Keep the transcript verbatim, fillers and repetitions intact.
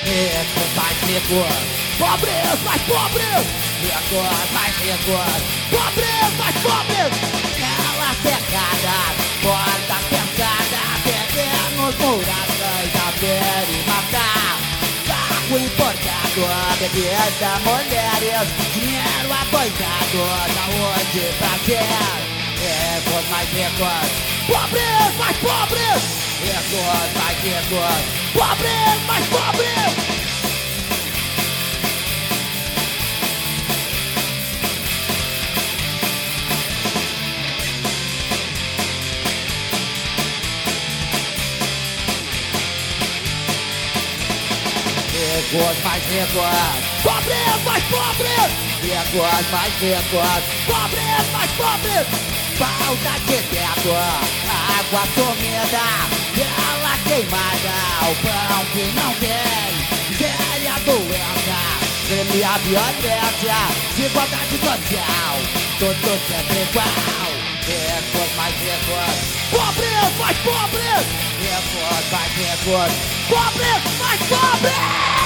Ricos mais ricos, pobres mais pobres, ricos mais ricos, pobres mais pobres. Ela pegada, porta fechada, pequenos muradas, abrir e matar. Carro importado, bebida, mulheres, dinheiro aboitado, saúde, prazer. Ricos mais ricos, pobres mais pobres, ricos mais ricos, pobres mais pobres. Ricos mais ricos, pobres mais pobres, ricos mais ricos, pobres mais pobres. Falta de teto, água sumida, tela queimada, o pão que não tem, séria doença, crime a violência, desigualdade social, tudo sempre igual. Ricos mais ricos, pobres mais pobres, ricos mais ricos, pobres mais pobres.